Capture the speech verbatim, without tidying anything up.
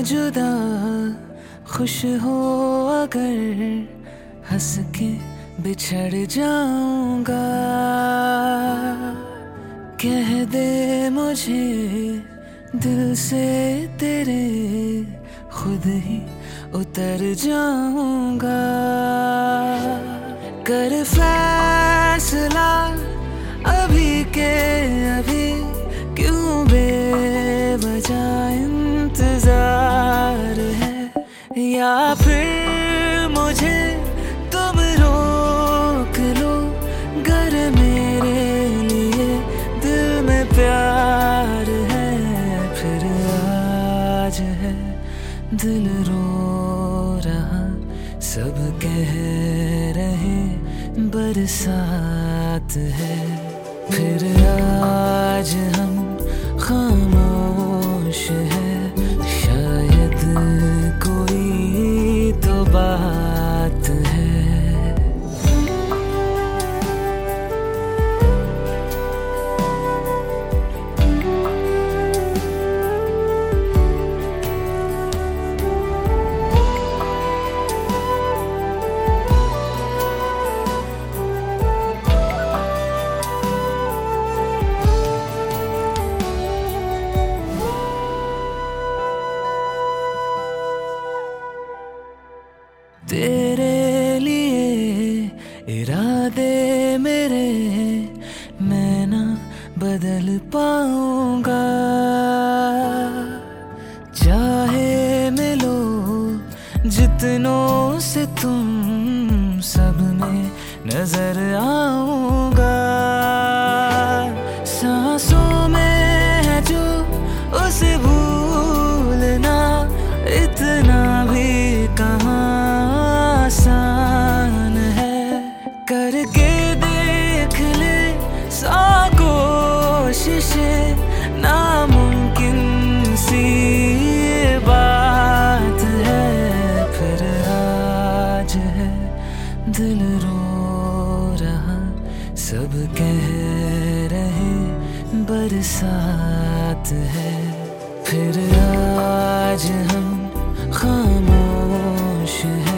जुदा खुश हो अगर हंस के बिछड़ जाऊंगा। कह दे मुझे दिल से तेरे खुद ही उतर जाऊंगा। कर फैसला अभी के अभी, क्यों बेवजह इंतजार है, या फिर मुझे तुम रोक लो। गर मेरे लिए दिल में प्यार है, फिर आज है दिल रो रहा, सब कह रहे बरसात है। फिर आज हम खामोश है, शायद कोई तो बात है। तेरे लिए इरादे मेरे मैं ना बदल पाऊंगा। चाहे मिलो जितनों से तुम सब में नजर आऊंगा। सांसों में है जो उसे भूलना इतना भी कहाँ आसान है। करके देख ले सौ कोशिशें, नामुमकिन सी ये बात है। फिर आज है दिल रो रहा, सब कह रहे बरसात है। फिर आज हम खामोश है,